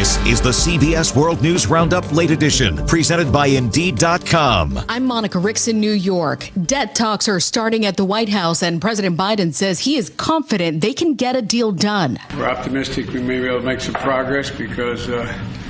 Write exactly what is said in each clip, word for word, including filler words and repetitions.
This is the C B S World News Roundup Late Edition, presented by Indeed dot com. I'm Monica Ricks in New York. Debt talks are starting at the White House, and President Biden says he is confident they can get a deal done. We're optimistic we may be able to make some progress because uh,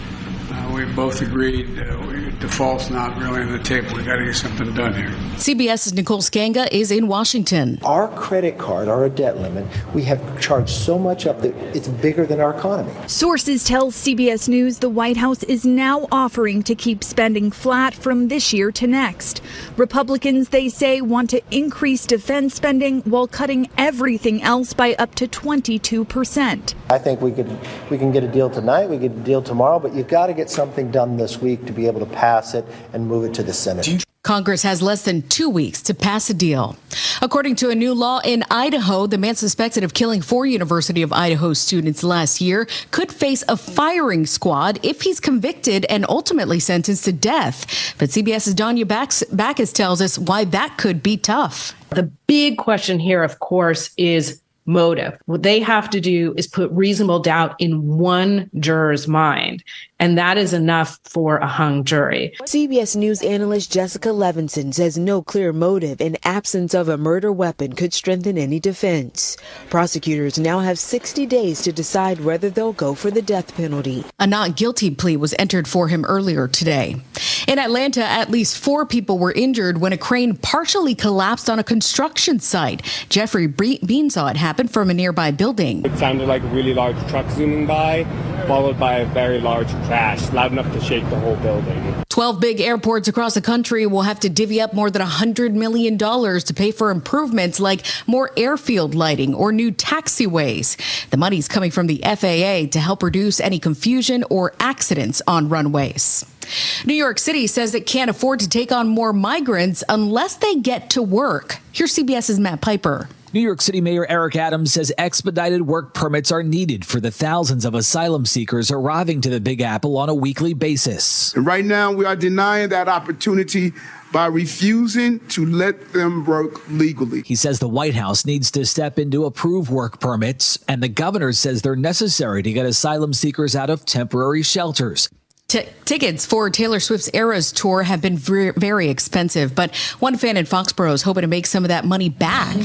uh, we both agreed uh, we, default's not really on the table. We've got to get something done here. CBS's Nicole Skanga is in Washington. Our credit card, our debt limit, we have charged so much up that it's bigger than our economy. Sources tell C B S News the White House is now offering to keep spending flat from this year to next. Republicans, they say, want to increase defense spending while cutting everything else by up to twenty-two percent. I think we could we can get a deal tonight, we get a deal tomorrow, but you've got to get something done this week to be able to pass it and move it to the Senate. Congress has less than two weeks to pass a deal. According to a new law in Idaho, the man suspected of killing four University of Idaho students last year could face a firing squad if he's convicted and ultimately sentenced to death. But CBS's Danya Backus tells us why that could be tough. The big question here, of course, is motive. What they have to do is put reasonable doubt in one juror's mind, and that is enough for a hung jury. C B S News analyst Jessica Levinson says no clear motive and absence of a murder weapon could strengthen any defense. Prosecutors now have sixty days to decide whether they'll go for the death penalty. A not guilty plea was entered for him earlier today. In Atlanta, at least four people were injured when a crane partially collapsed on a construction site. Jeffrey Bean saw it happen from a nearby building. It sounded like a really large truck zooming by, followed by a very large crash, loud enough to shake the whole building. Twelve big airports across the country will have to divvy up more than one hundred million dollars to pay for improvements like more airfield lighting or new taxiways. The money's coming from the F A A to help reduce any confusion or accidents on runways. New York City says it can't afford to take on more migrants unless they get to work. Here's CBS's Matt Piper. New York City Mayor Eric Adams says expedited work permits are needed for the thousands of asylum seekers arriving to the Big Apple on a weekly basis. And right now, we are denying that opportunity by refusing to let them work legally. He says the White House needs to step in to approve work permits, and the governor says they're necessary to get asylum seekers out of temporary shelters. T- tickets for Taylor Swift's Eras tour have been very, very expensive, but one fan in Foxborough is hoping to make some of that money back.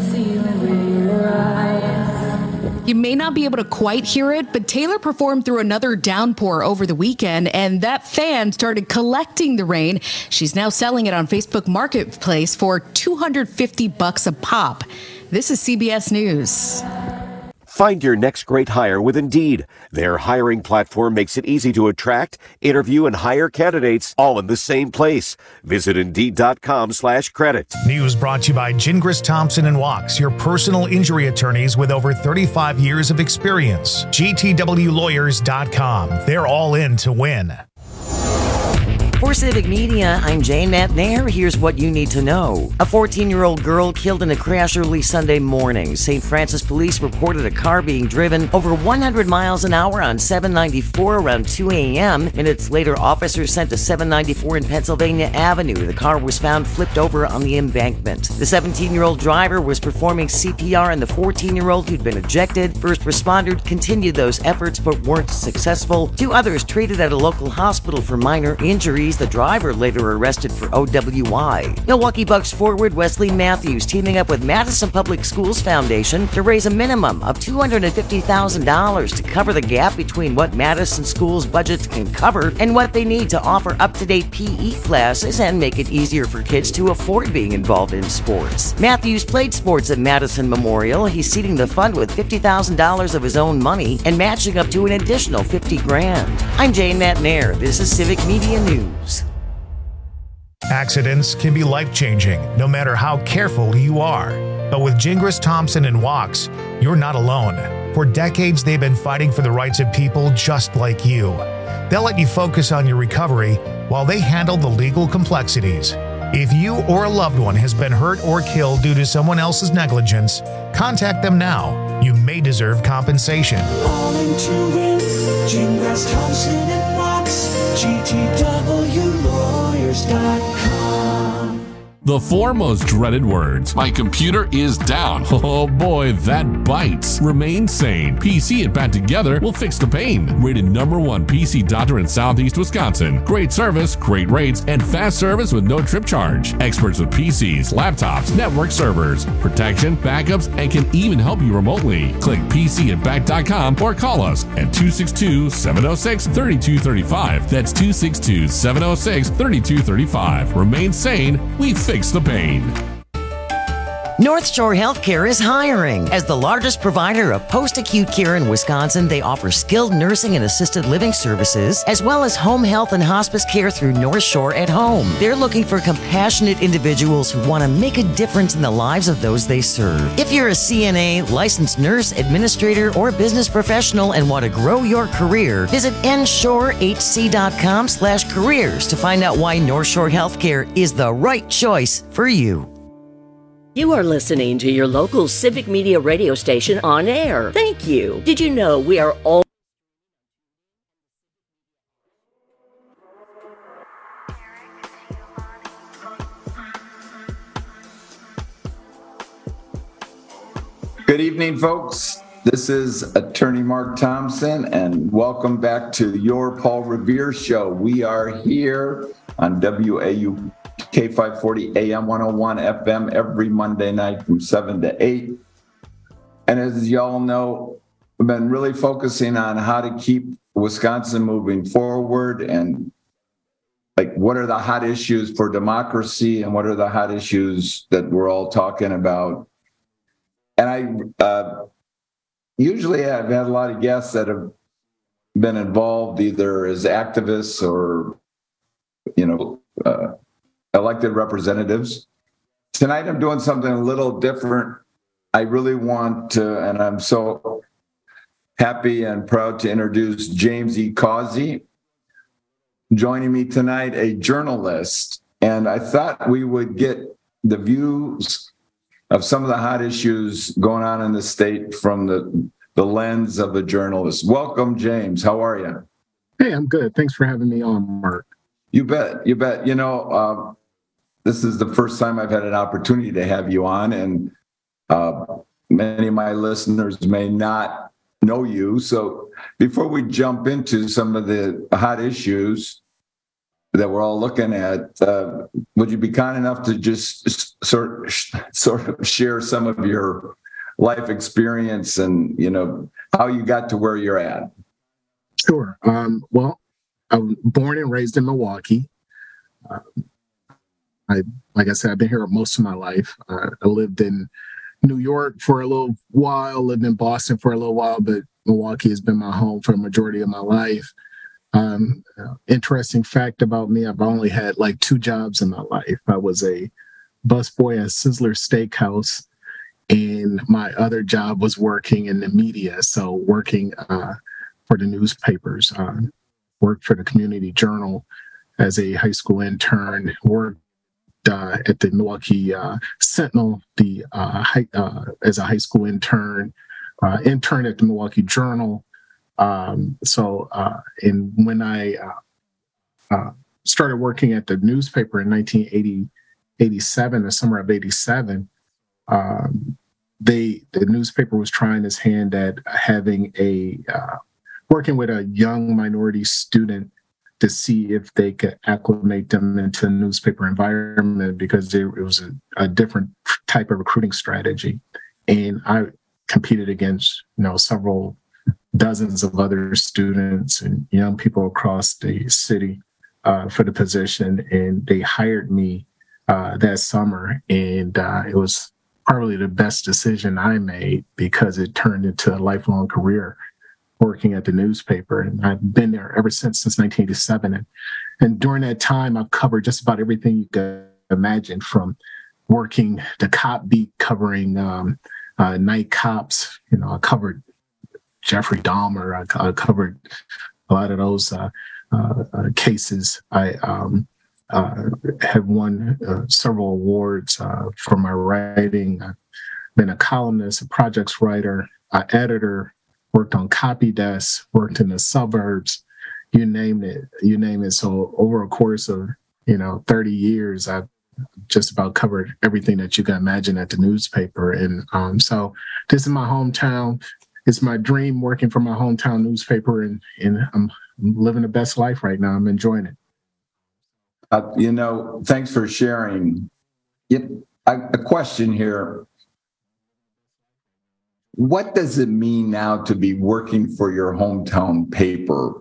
You may not be able to quite hear it, but Taylor performed through another downpour over the weekend, and that fan started collecting the rain. She's now selling it on Facebook Marketplace for two hundred fifty bucks a pop. This is C B S News. Find your next great hire with Indeed. Their hiring platform makes it easy to attract, interview, and hire candidates all in the same place. Visit Indeed.com slash credit. News brought to you by Gingras Thompson and Wachs, your personal injury attorneys with over thirty-five years of experience. G T W lawyers dot com. They're all in to win. For Civic Media, I'm Jane McNair. Here's what you need to know. A fourteen-year-old girl killed in a crash early Sunday morning. Saint Francis police reported a car being driven over one hundred miles an hour on seven ninety-four around two a.m. Minutes later, officers sent to seven ninety-four in Pennsylvania Avenue. The car was found flipped over on the embankment. The seventeen-year-old driver was performing C P R on the fourteen-year-old who'd been ejected. First responders continued those efforts but weren't successful. Two others treated at a local hospital for minor injuries. The driver later arrested for O W I. Milwaukee Bucks forward Wesley Matthews teaming up with Madison Public Schools Foundation to raise a minimum of two hundred fifty thousand dollars to cover the gap between what Madison schools' budgets can cover and what they need to offer up-to-date P E classes and make it easier for kids to afford being involved in sports. Matthews played sports at Madison Memorial. He's seeding the fund with fifty thousand dollars of his own money and matching up to an additional fifty grand. I'm Jane McNair. This is Civic Media News. Accidents can be life-changing, no matter how careful you are. But with Gingras Thompson and Wachs, you're not alone. For decades, they've been fighting for the rights of people just like you. They'll let you focus on your recovery while they handle the legal complexities. If you or a loved one has been hurt or killed due to someone else's negligence, contact them now. You may deserve compensation. All in to win. Gingras Thompson and Wachs. G T W lawyers dot com. The four most dreaded words. My computer is down. Oh boy, that bites. Remain sane. P C and Pat together will fix the pain. Rated number one P C doctor in Southeast Wisconsin. Great service, great rates, and fast service with no trip charge. Experts with P Cs, laptops, network servers, protection, backups, and can even help you remotely. Click P C and Back dot com or call us at two six two, seven oh six, three two three five. That's two six two, seven oh six, three two three five. Remain sane. We fix the pain. North Shore Healthcare is hiring. As the largest provider of post-acute care in Wisconsin, they offer skilled nursing and assisted living services, as well as home health and hospice care through North Shore at Home. They're looking for compassionate individuals who want to make a difference in the lives of those they serve. If you're a C N A, licensed nurse, administrator, or business professional and want to grow your career, visit n shore h c dot com slash careers to find out why North Shore Healthcare is the right choice for you. You are listening to your local Civic Media radio station on air. Thank you. Did you know we are all Good evening, folks. This is Attorney Mark Thompson, and welcome back to your Paul Revere Show. We are here on W A U K five forty A M one oh one F M every Monday night from seven to eight. And as y'all know, we've been really focusing on how to keep Wisconsin moving forward and like what are the hot issues for democracy and what are the hot issues that we're all talking about. And I uh, usually I've had a lot of guests that have been involved either as activists or, you know, uh, elected representatives. Tonight, I'm doing something a little different. I really want to, and I'm so happy and proud to introduce James E. Causey, joining me tonight, a journalist. And I thought we would get the views of some of the hot issues going on in the state from the, the lens of a journalist. Welcome, James. How are you? Hey, I'm good. Thanks for having me on, Mark. You bet. You bet. You know, um, this is the first time I've had an opportunity to have you on, and uh, many of my listeners may not know you. So before we jump into some of the hot issues that we're all looking at, uh, would you be kind enough to just sort sort of share some of your life experience and, you know, how you got to where you're at? Sure. Um, well, I was born and raised in Milwaukee. Uh, I, like I said, I've been here most of my life. Uh, I lived in New York for a little while, lived in Boston for a little while, but Milwaukee has been my home for the majority of my life. Um, uh, interesting fact about me, I've only had like two jobs in my life. I was a busboy at Sizzler Steakhouse, and my other job was working in the media, so working uh, for the newspapers. Uh, worked for the Community Journal as a high school intern, worked uh, at the Milwaukee uh, Sentinel the uh, high, uh, as a high school intern, uh, intern at the Milwaukee Journal. Um, so, uh, and when I uh, uh, started working at the newspaper in nineteen eighty, eighty-seven, the summer of eighty-seven, um, they the newspaper was trying its hand at having a uh, working with a young minority student to see if they could acclimate them into the newspaper environment, because it, it was a, a different type of recruiting strategy. And I competed against, you know, several dozens of other students and young people across the city uh, for the position. And they hired me uh, that summer. And uh, it was probably the best decision I made, because it turned into a lifelong career working at the newspaper. And I've been there ever since, since nineteen eighty-seven. And, and during that time, I've covered just about everything you could imagine, from working the cop beat, covering um, uh, night cops. You know, I covered Jeffrey Dahmer. I, I covered a lot of those uh, uh, uh, cases. I um, uh, have won uh, several awards uh, for my writing. I've been a columnist, a projects writer, an editor, worked on copy desks, worked in the suburbs, you name it, you name it. So over a course of, you know, thirty years, I've just about covered everything that you can imagine at the newspaper. And um, so this is my hometown. It's my dream working for my hometown newspaper, and, and I'm living the best life right now. I'm enjoying it. Uh, you know, thanks for sharing. It, I, a question here. What does it mean now to be working for your hometown paper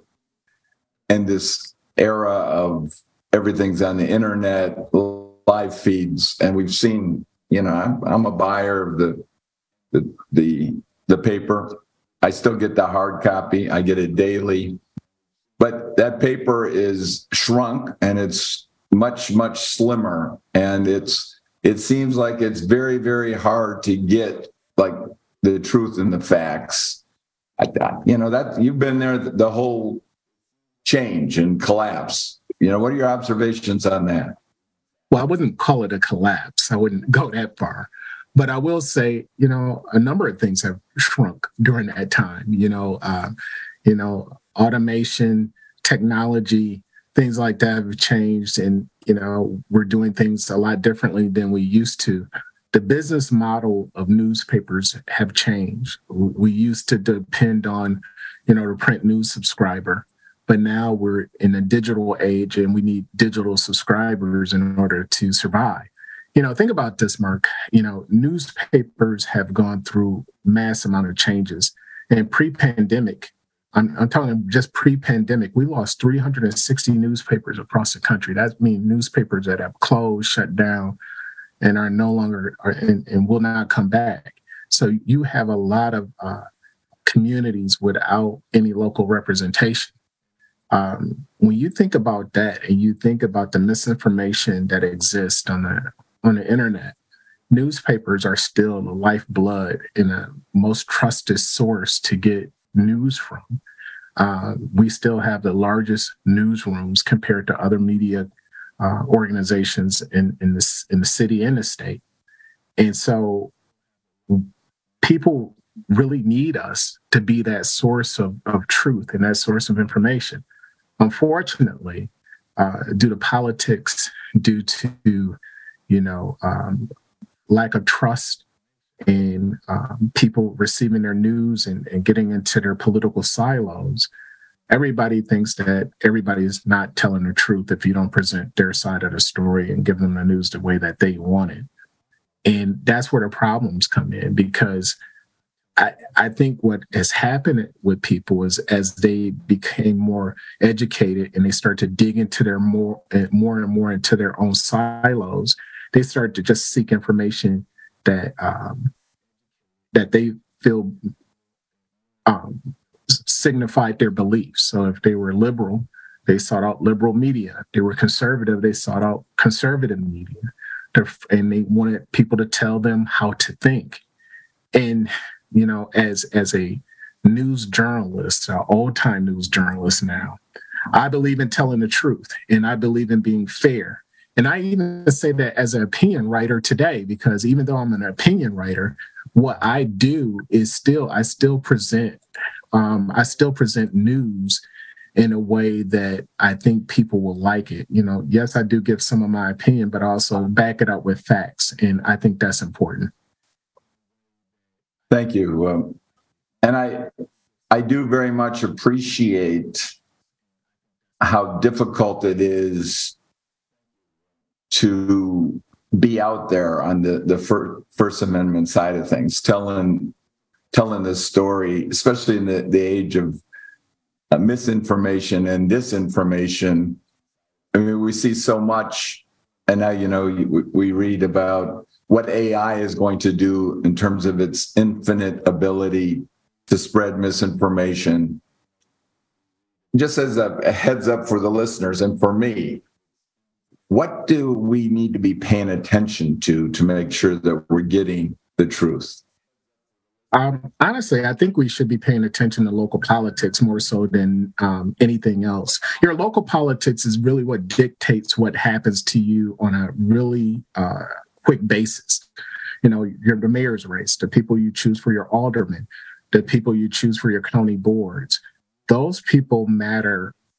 in this era of everything's on the internet, live feeds, and we've seen, you know, I'm, I'm a buyer of the, the the the paper. I still get the hard copy. I get it daily. But that paper is shrunk and it's much, much slimmer. And it's it seems like it's very, very hard to get like the truth and the facts. I, you know, that you've been there the whole change and collapse. You know, what are your observations on that? Well, I wouldn't call it a collapse. I wouldn't go that far. But I will say, you know, a number of things have shrunk during that time. You know, uh, you know, automation, technology, things like that have changed. And, you know, we're doing things a lot differently than we used to. The business model of newspapers have changed. We used to depend on, you know, the print news subscriber. But now we're in a digital age and we need digital subscribers in order to survive. You know, think about this, Mark. You know, newspapers have gone through mass amount of changes. And pre-pandemic, I'm, I'm talking just pre-pandemic, we lost three hundred sixty newspapers across the country. That means newspapers that have closed, shut down, and are no longer are, and, and will not come back. So you have a lot of uh, communities without any local representation. Um, when you think about that and you think about the misinformation that exists on the on the internet, newspapers are still the lifeblood and the most trusted source to get news from. Uh, we still have the largest newsrooms compared to other media uh, organizations in, in, this, in the city and the state. And so people really need us to be that source of, of truth and that source of information. Unfortunately, uh, due to politics, due to, you know, um, lack of trust in um, people receiving their news and, and getting into their political silos, everybody thinks that everybody's not telling the truth if you don't present their side of the story and give them the news the way that they want it. And that's where the problems come in, because I, I think what has happened with people is as they became more educated and they start to dig into their more, more and more into their own silos, they start to just seek information that um, that they feel um, signified their beliefs. So if they were liberal, they sought out liberal media. If they were conservative, they sought out conservative media. And they wanted people to tell them how to think. And, you know, as as a news journalist, an old-time news journalist now, I believe in telling the truth, and I believe in being fair. And I even say that as an opinion writer today, because even though I'm an opinion writer, what I do is still, I still present, um, I still present news in a way that I think people will like it. You know, yes, I do give some of my opinion, but also back it up with facts. And I think that's important. Thank you. Um, and I, I do very much appreciate how difficult it is to be out there on the, the fir- First Amendment side of things, telling telling this story, especially in the, the age of uh, misinformation and disinformation. I mean, we see so much, and now, you know, we, we read about what A I is going to do in terms of its infinite ability to spread misinformation. Just as a, a heads up for the listeners and for me, what do we need to be paying attention to to make sure that we're getting the truth? Um, honestly, I think we should be paying attention to local politics more so than um, anything else. Your local politics is really what dictates what happens to you on a really uh, quick basis. You know, your the mayor's race, the people you choose for your aldermen, the people you choose for your county boards. Those people matter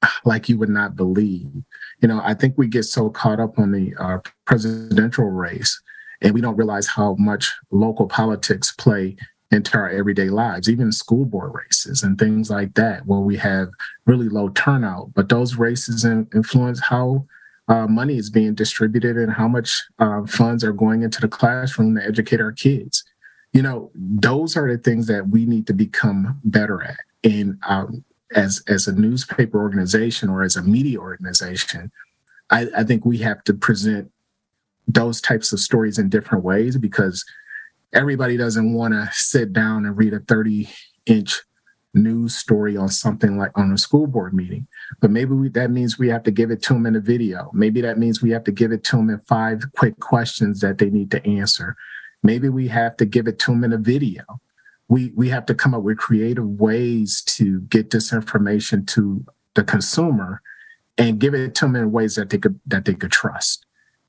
like you would not believe. You know, I think we get so caught up on the uh, presidential race, and we don't realize how much local politics play into our everyday lives, even school board races and things like that, where we have really low turnout. But those races in, influence how uh, money is being distributed and how much uh, funds are going into the classroom to educate our kids. You know, those are the things that we need to become better at. And um, as as a newspaper organization or as a media organization, I, I think we have to present those types of stories in different ways, because everybody doesn't want to sit down and read a thirty inch news story on something like on a school board meeting. But maybe we, that means we have to give it to them in a video. Maybe that means we have to give it to them in five quick questions that they need to answer. Maybe we have to give it to them in a video. We we have to come up with creative ways to get this information to the consumer and give it to them in ways that they could that they could trust.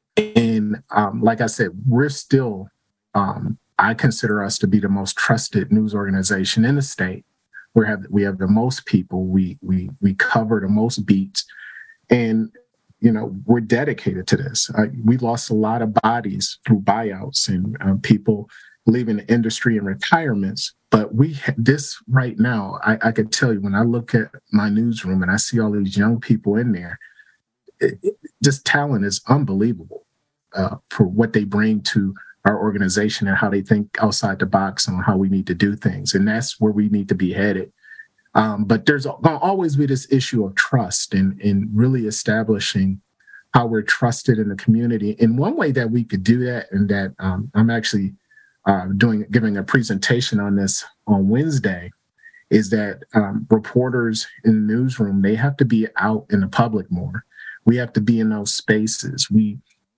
And um, like I said, we're still, um, I consider us to be the most trusted news organization in the state. We have we have the most people. We we we cover the most beats, and you know we're dedicated to this. Uh, we lost a lot of bodies through buyouts and uh, people leaving the industry and retirements. But we this right now, I, I could tell you when I look at my newsroom and I see all these young people in there, it, it, this talent is unbelievable uh, for what they bring to our organization and how they think outside the box on how we need to do things. And that's where we need to be headed. Um, but there's going to always be this issue of trust and, and really establishing how we're trusted in the community. And one way that we could do that, and that um, I'm actually uh, doing giving a presentation on this on Wednesday, is that um, reporters in the newsroom, they have to be out in the public more. We have to be in those spaces. We,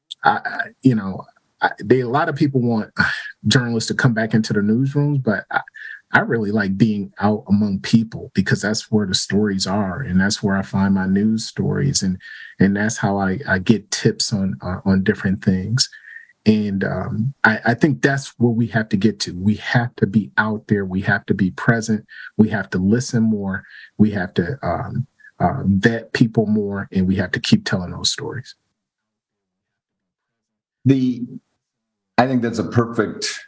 I, you know, I, they, a lot of people want journalists to come back into the newsrooms, but I, I really like being out among people, because that's where the stories are, and that's where I find my news stories, and and that's how I, I get tips on uh, on different things. And um, I, I think that's where we have to get to. We have to be out there. We have to be present. We have to listen more. We have to um, uh, vet people more, and we have to keep telling those stories. The, I think that's a perfect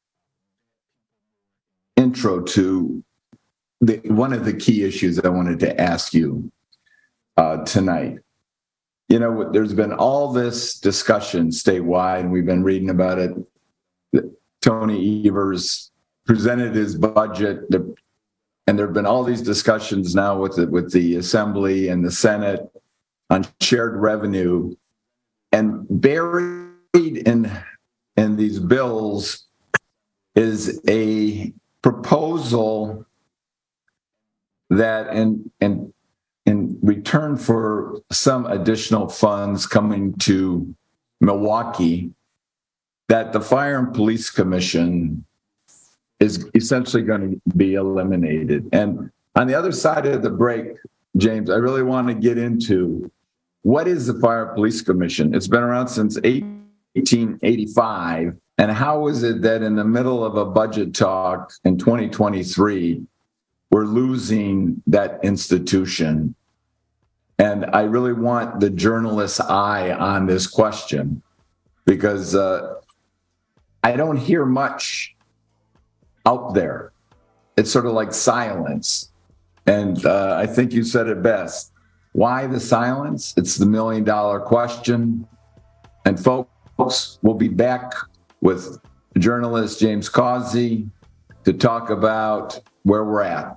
intro to the, one of the key issues I wanted to ask you uh, tonight. You know, there's been all this discussion statewide, and we've been reading about it. Tony Evers presented his budget, and there have been all these discussions now with the, with the Assembly and the Senate on shared revenue, and buried in in these bills is a proposal that in in in return for some additional funds coming to Milwaukee, that the Fire and Police Commission is essentially going to be eliminated. And on the other side of the break, James, I really want to get into what is the Fire and Police Commission? It's been around since eighteen eighty-five. And how is it that in the middle of a budget talk in twenty twenty-three, we're losing that institution? And I really want the journalist's eye on this question, because uh, I don't hear much out there. It's sort of like silence. And uh, I think you said it best. Why the silence? It's the million dollar question. And folks, we'll be back with journalist James Causey to talk about where we're at.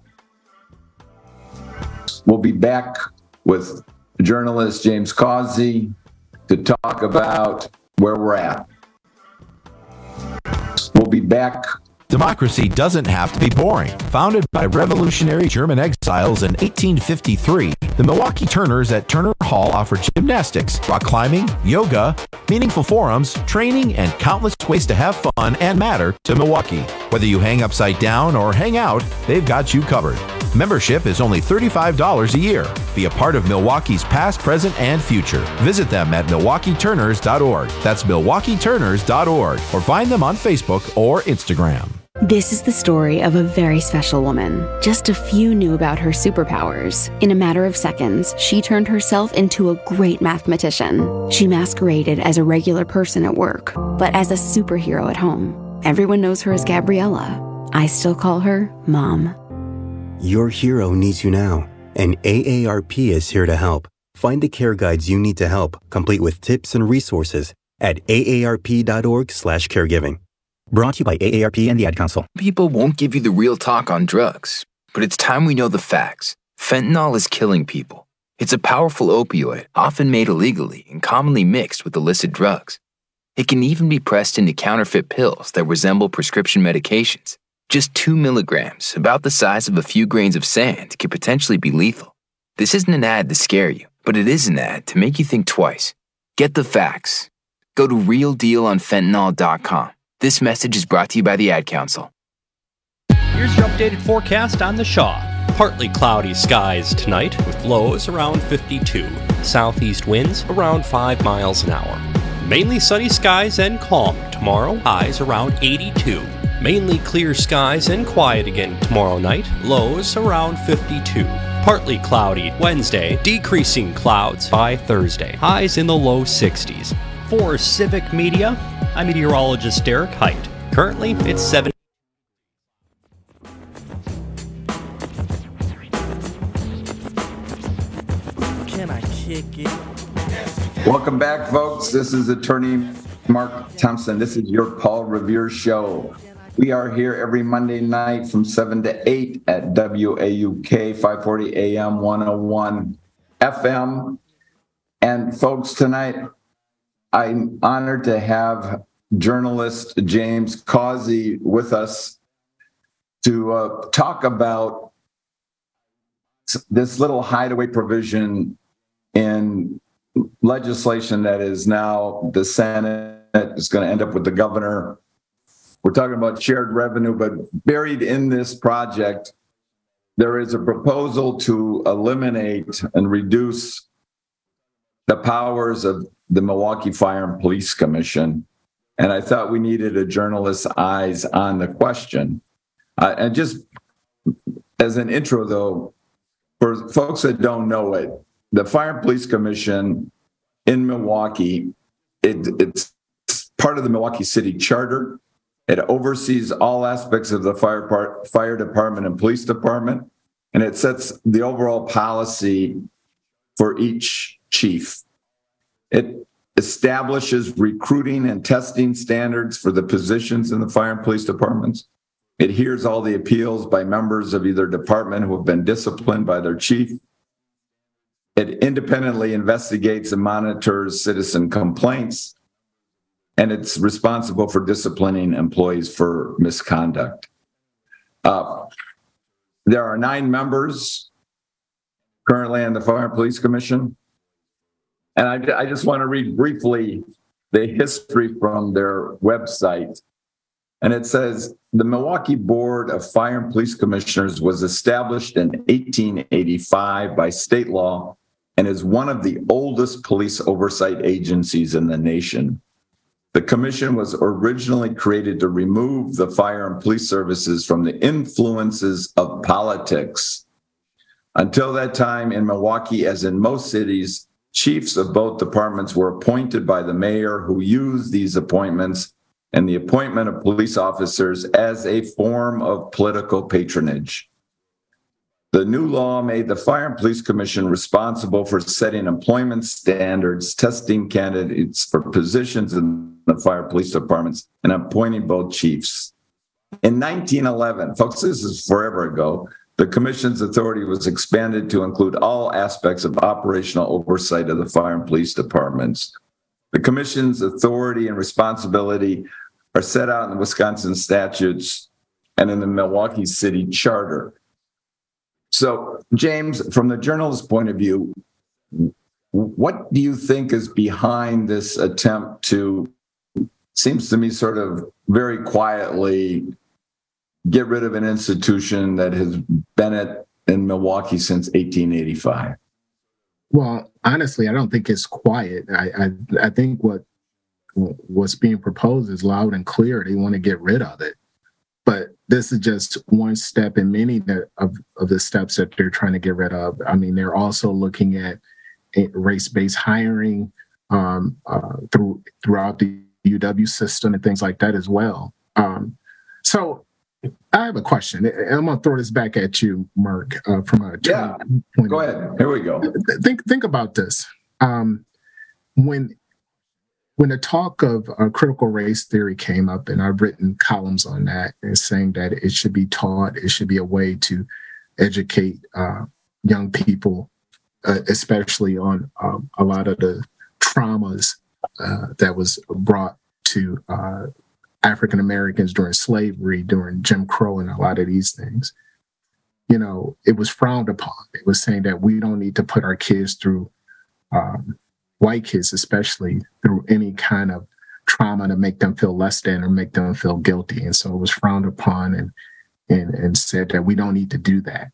We'll be back with journalist James Causey to talk about where we're at. We'll be back. Democracy doesn't have to be boring. Founded by revolutionary German exiles in eighteen fifty-three, the Milwaukee Turners at Turner Hall offer gymnastics, rock climbing, yoga, meaningful forums, training, and countless ways to have fun and matter to Milwaukee. Whether you hang upside down or hang out, they've got you covered. Membership is only thirty-five dollars a year. Be a part of Milwaukee's past, present, and future. Visit them at milwaukee turners dot org. That's milwaukee turners dot org. Or find them on Facebook or Instagram. This is the story of a very special woman. Just a few knew about her superpowers. In a matter of seconds, she turned herself into a great mathematician. She masqueraded as a regular person at work, but as a superhero at home. Everyone knows her as Gabriella. I still call her Mom. Your hero needs you now, and A A R P is here to help. Find the care guides you need to help, complete with tips and resources at A A R P dot org slash caregiving. Brought to you by A A R P and the Ad Council. People won't give you the real talk on drugs, but it's time we know the facts. Fentanyl is killing people. It's a powerful opioid, often made illegally and commonly mixed with illicit drugs. It can even be pressed into counterfeit pills that resemble prescription medications. Just two milligrams, about the size of a few grains of sand, could potentially be lethal. This isn't an ad to scare you, but it is an ad to make you think twice. Get the facts. Go to real deal on fentanyl dot com. This message is brought to you by the Ad Council. Here's your updated forecast on the Shaw. Partly cloudy skies tonight with lows around fifty-two. Southeast winds around five miles an hour. Mainly sunny skies and calm tomorrow, highs around eighty-two. Mainly clear skies and quiet again tomorrow night, lows around fifty-two. Partly cloudy Wednesday, decreasing clouds by Thursday, highs in the low sixties. For Civic Media, I'm meteorologist Derek Height. Currently, it's seven. Can I kick it? Welcome back, folks. This is attorney Mark Thompson. This is your Paul Revere Show. We are here every Monday night from seven to eight at W A U K, five forty A M, one oh one F M. And folks, tonight, I'm honored to have journalist James Causey with us to uh, talk about this little hideaway provision in legislation that is now the Senate is going to end up with the governor. We're talking about shared revenue, but buried in this project, there is a proposal to eliminate and reduce the powers of the Milwaukee Fire and Police Commission. And I thought we needed a journalist's eyes on the question. Uh, and just as an intro, though, for folks that don't know it, the Fire and Police Commission in Milwaukee, it, it's part of the Milwaukee City Charter. It oversees all aspects of the fire part, fire department and police department, and it sets the overall policy for each chief. It establishes recruiting and testing standards for the positions in the fire and police departments. It hears all the appeals by members of either department who have been disciplined by their chief. It independently investigates and monitors citizen complaints, and it's responsible for disciplining employees for misconduct. Uh, there are nine members currently on the Fire and Police Commission. And I, I just want to read briefly the history from their website. And it says, the Milwaukee Board of Fire and Police Commissioners was established in eighteen eighty-five by state law and is one of the oldest police oversight agencies in the nation. The commission was originally created to remove the fire and police services from the influences of politics. Until that time in Milwaukee, as in most cities, chiefs of both departments were appointed by the mayor, who used these appointments and the appointment of police officers as a form of political patronage. The new law made the Fire and Police Commission responsible for setting employment standards, testing candidates for positions in the fire police departments, and appointing both chiefs. In nineteen eleven, folks, this is forever ago, the commission's authority was expanded to include all aspects of operational oversight of the fire and police departments. The commission's authority and responsibility are set out in the Wisconsin statutes and in the Milwaukee City Charter. So, James, from the journalist's point of view, what do you think is behind this attempt to, seems to me, sort of very quietly get rid of an institution that has been at, in Milwaukee since eighteen eighty-five? Well, honestly, I don't think it's quiet. I, I, I think what what's being proposed is loud and clear. They want to get rid of it. But this is just one step in many of, of the steps that they're trying to get rid of. I mean, they're also looking at race-based hiring um, uh, through throughout the U W system and things like that as well. Um, so I have a question. I'm going to throw this back at you, Mark, uh, from a yeah. point go ahead. Here we go. Think think about this. Um, when when the talk of uh, critical race theory came up, and I've written columns on that, and saying that it should be taught, it should be a way to educate uh, young people, uh, especially on um, a lot of the traumas uh, that was brought to uh, African Americans during slavery, during Jim Crow, and a lot of these things. You know, it was frowned upon. It was saying that we don't need to put our kids through, um, white kids especially, through any kind of trauma to make them feel less than or make them feel guilty. And so it was frowned upon and and and said that we don't need to do that.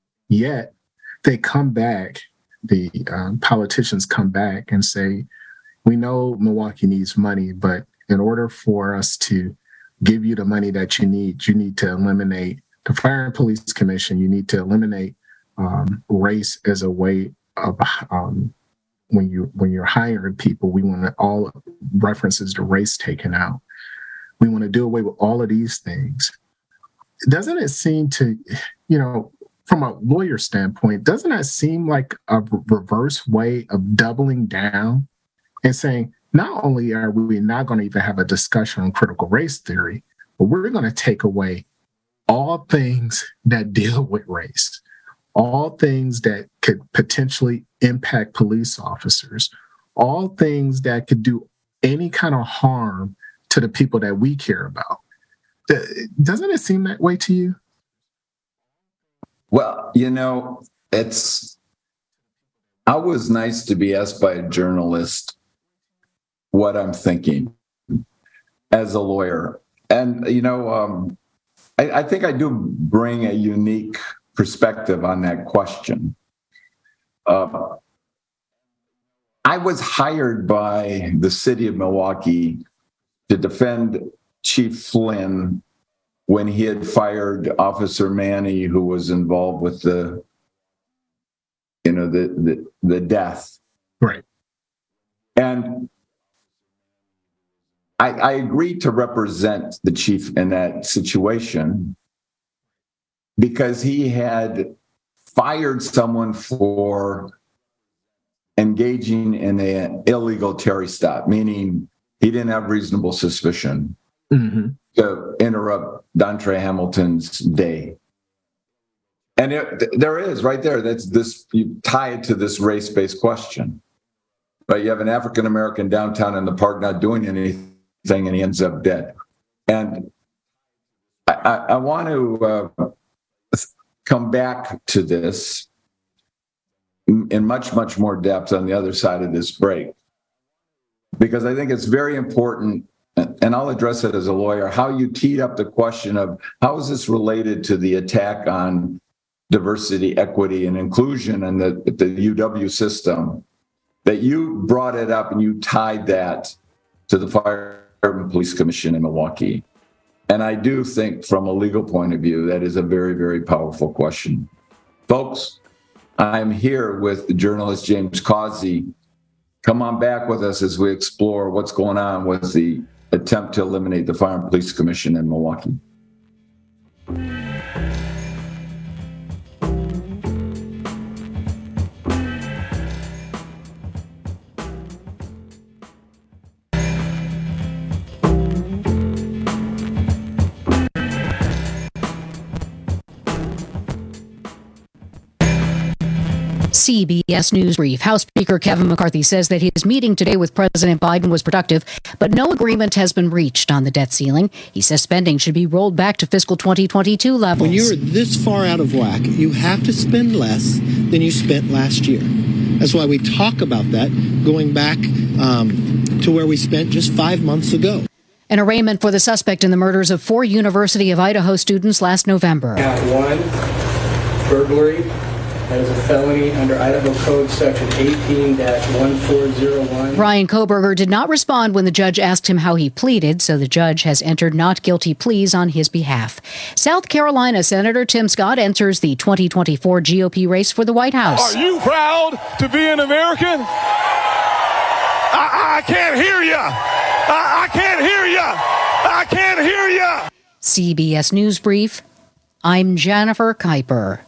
Yet they come back, the um, politicians come back and say, we know Milwaukee needs money, but in order for us to give you the money that you need, you need to eliminate the Fire and Police Commission. You need to eliminate um, race as a way of um, when you when you're hiring people. We want all references to race taken out. We want to do away with all of these things. Doesn't it seem to, you know, from a lawyer standpoint, doesn't that seem like a reverse way of doubling down and saying, not only are we not going to even have a discussion on critical race theory, but we're going to take away all things that deal with race, all things that could potentially impact police officers, all things that could do any kind of harm to the people that we care about. Doesn't it seem that way to you? Well, you know, it's always nice to be asked by a journalist what I'm thinking as a lawyer. And, you know, um, I, I think I do bring a unique perspective on that question. Uh, I was hired by the city of Milwaukee to defend Chief Flynn when he had fired Officer Manny, who was involved with the, you know, the the, the death. Right. And I, I agreed to represent the chief in that situation because he had fired someone for engaging in an illegal Terry stop, meaning he didn't have reasonable suspicion mm-hmm. to interrupt Dontre Hamilton's day. And it, there is right there, that's this, you tie it to this race-based question. Right? You have an African-American downtown in the park not doing anything, and he ends up dead. And I, I, I want to uh, come back to this in much, much more depth on the other side of this break, because I think it's very important, and I'll address it as a lawyer, how you teed up the question of how is this related to the attack on diversity, equity, and inclusion and the, the U W system, that you brought it up and you tied that to the Fire and Police Commission in Milwaukee. And I do think from a legal point of view, that is a very, very powerful question. Folks, I'm here with journalist James Causey. Come on back with us as we explore what's going on with the attempt to eliminate the Fire and Police Commission in Milwaukee. C B S News Brief. House Speaker Kevin McCarthy says that his meeting today with President Biden was productive, but no agreement has been reached on the debt ceiling. He says spending should be rolled back to fiscal twenty twenty-two levels. When you're this far out of whack, you have to spend less than you spent last year. That's why we talk about that, going back um, to where we spent just five months ago. An arraignment for the suspect in the murders of four University of Idaho students last November. Count one, burglary. That is a felony under Idaho Code Section eighteen dash one four zero one. Ryan Koberger did not respond when the judge asked him how he pleaded, so the judge has entered not guilty pleas on his behalf. South Carolina Senator Tim Scott enters the twenty twenty-four G O P race for the White House. Are you proud to be an American? I, I can't hear you. I, I can't hear you. I can't hear you. C B S News Brief. I'm Jennifer Kuiper.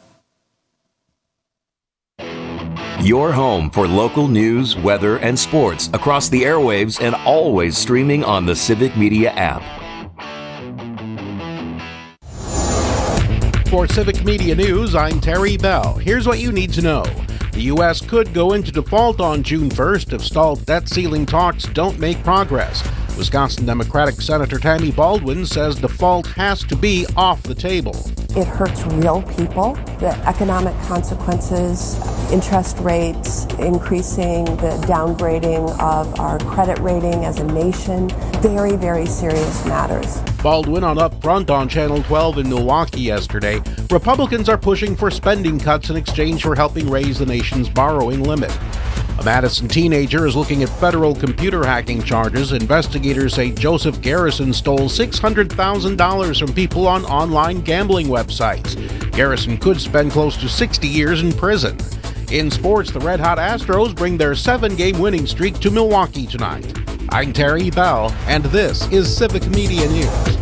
Your home for local news, weather, and sports across the airwaves and always streaming on the Civic Media app. For Civic Media News, I'm Terry Bell. Here's what you need to know. The U S could go into default on June first if stalled debt ceiling talks don't make progress. Wisconsin Democratic Senator Tammy Baldwin says default has to be off the table. It hurts real people. The economic consequences, interest rates, increasing the downgrading of our credit rating as a nation, very, very serious matters. Baldwin on Upfront on Channel twelve in Milwaukee yesterday. Republicans are pushing for spending cuts in exchange for helping raise the nation's borrowing limit. A Madison teenager is looking at federal computer hacking charges. Investigators say Joseph Garrison stole six hundred thousand dollars from people on online gambling websites. Garrison could spend close to sixty years in prison. In sports, the Red Hot Astros bring their seven-game winning streak to Milwaukee tonight. I'm Terry Bell, and this is Civic Media News.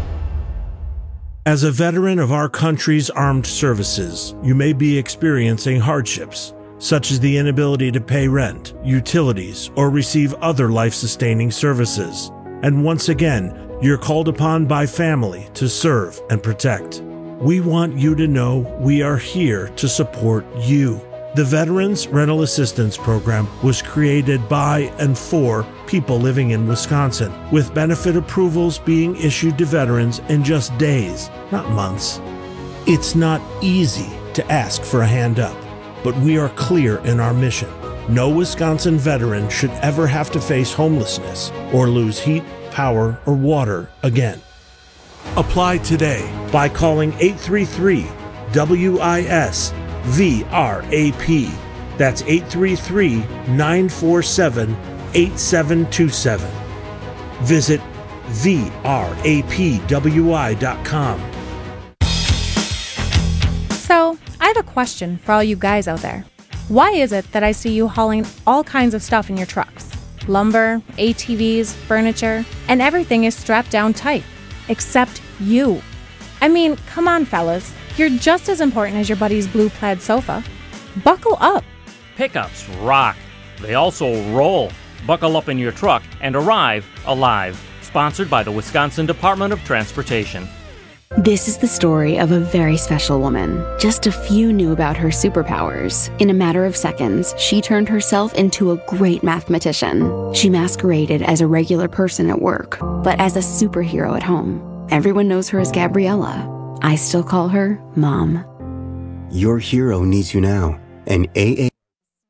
As a veteran of our country's armed services, you may be experiencing hardships, such as the inability to pay rent, utilities, or receive other life-sustaining services. And once again, you're called upon by family to serve and protect. We want you to know we are here to support you. The Veterans Rental Assistance Program was created by and for people living in Wisconsin, with benefit approvals being issued to veterans in just days, not months. It's not easy to ask for a hand up, but we are clear in our mission. No Wisconsin veteran should ever have to face homelessness or lose heat, power, or water again. Apply today by calling eight three three W I S V R A P. That's eight three three, nine four seven, eight seven two seven. Visit V R A P W I dot com. So, I have a question for all you guys out there. Why is it that I see you hauling all kinds of stuff in your trucks? Lumber, A T Vs, furniture, and everything is strapped down tight. Except you. I mean, come on, fellas. You're just as important as your buddy's blue plaid sofa. Buckle up. Pickups rock. They also roll. Buckle up in your truck and arrive alive. Sponsored by the Wisconsin Department of Transportation. This is the story of a very special woman. Just a few knew about her superpowers. In a matter of seconds, she turned herself into a great mathematician. She masqueraded as a regular person at work, but as a superhero at home. Everyone knows her as Gabriella. I still call her Mom. Your hero needs you now, and A A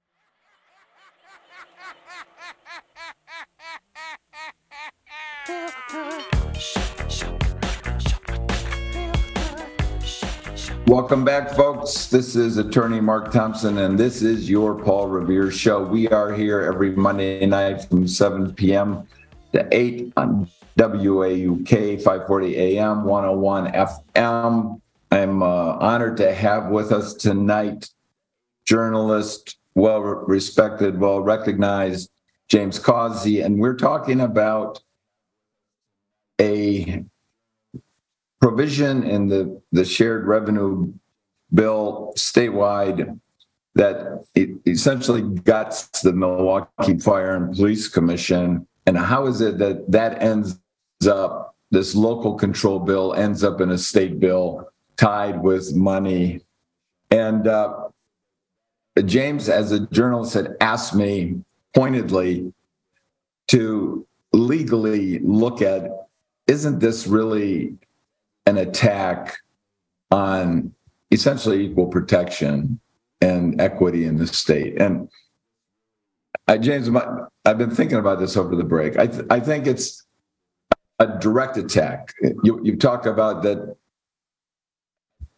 Welcome back, folks. This is Attorney Mark Thompson, and this is your Paul Revere Show. We are here every Monday night from seven p.m. to eight on W A U K, five forty A M, one oh one F M. I'm uh, honored to have with us tonight journalist, well-respected, well-recognized James Causey, and we're talking about a provision in the, the shared revenue bill statewide that it essentially guts the Milwaukee Fire and Police Commission. And how is it that that ends up, this local control bill ends up in a state bill tied with money? And uh, James, as a journalist, had asked me pointedly to legally look at, isn't this really an attack on essentially equal protection and equity in the state? And I, James, I've been thinking about this over the break. I, th- I think it's a direct attack. You, you talk about that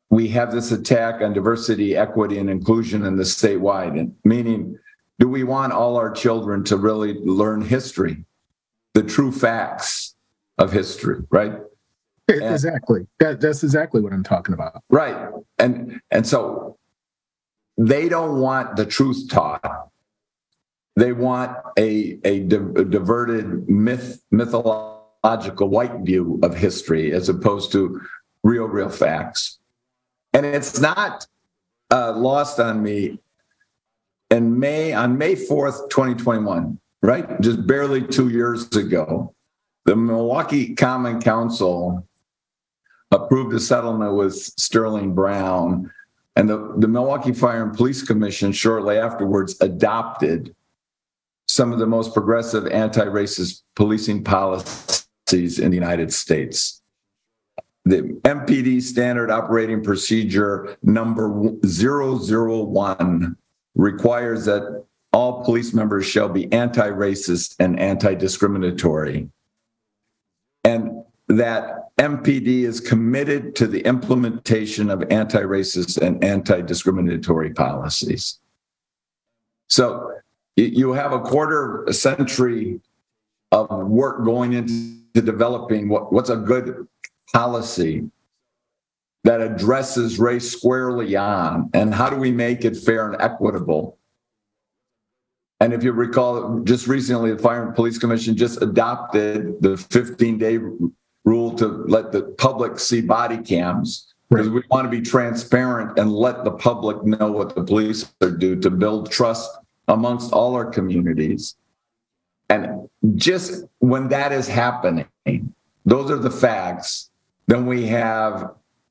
we have this attack on diversity, equity, and inclusion in the statewide, and meaning, do we want all our children to really learn history, the true facts of history, right? And, exactly. That, that's exactly what I'm talking about. Right. And and so they don't want the truth taught. They want a, a, di- a diverted myth, mythological white view of history as opposed to real, real facts. And it's not uh, lost on me. In May, on May fourth, twenty twenty-one, right? Just barely two years ago, the Milwaukee Common Council approved a settlement with Sterling Brown, and the, the Milwaukee Fire and Police Commission shortly afterwards adopted some of the most progressive anti-racist policing policies in the United States. The M P D Standard Operating Procedure number zero zero one requires that all police members shall be anti-racist and anti-discriminatory. And that M P D is committed to the implementation of anti-racist and anti-discriminatory policies. So you have a quarter century of work going into developing what, what's a good policy that addresses race squarely on, and how do we make it fair and equitable? And if you recall, just recently, the Fire and Police Commission just adopted the fifteen-day rule to let the public see body cams, because we want to be transparent and let the public know what the police are doing to build trust amongst all our communities. And just when that is happening, those are the facts, then we have